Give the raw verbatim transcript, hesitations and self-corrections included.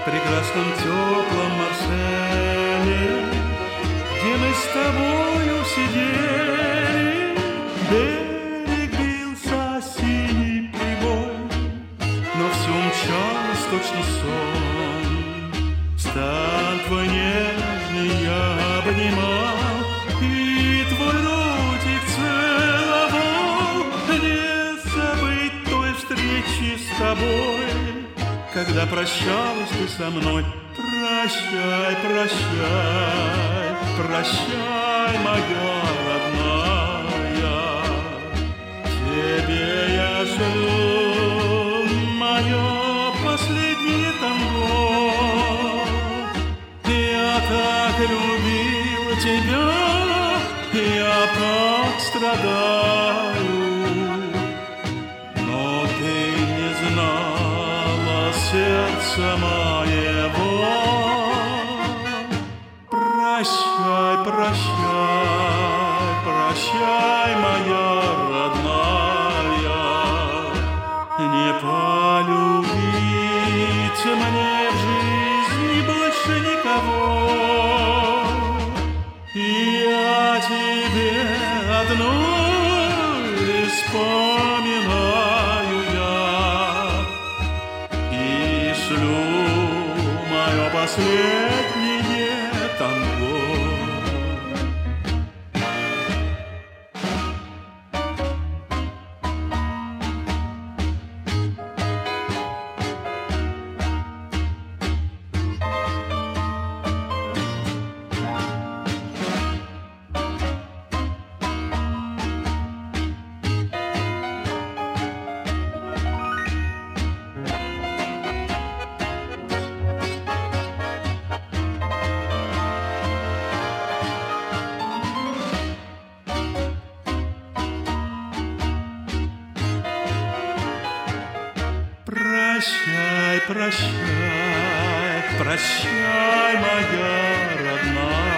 прекрасном теплом Марселе, где мы с тобою сидели. Берег бился синий прибой, но все мчалось точно сон. Стан твой нежный я обнимал, и твой ротик целовал. Не забыть той встречи с тобой, когда прощалась ты со мной. Прощай, прощай, прощай, моя родная. Тебе я шлю мое последнее танго. Я так любил тебя, я так страдаю, но ты не знала сердца моего. Прощай, прощай, прощай, моя родная. Не полюбить мне в жизни больше никого. Я тебе одной вспоминаю я и шлю мое последнее танго. Прощай, прощай, прощай, моя родная.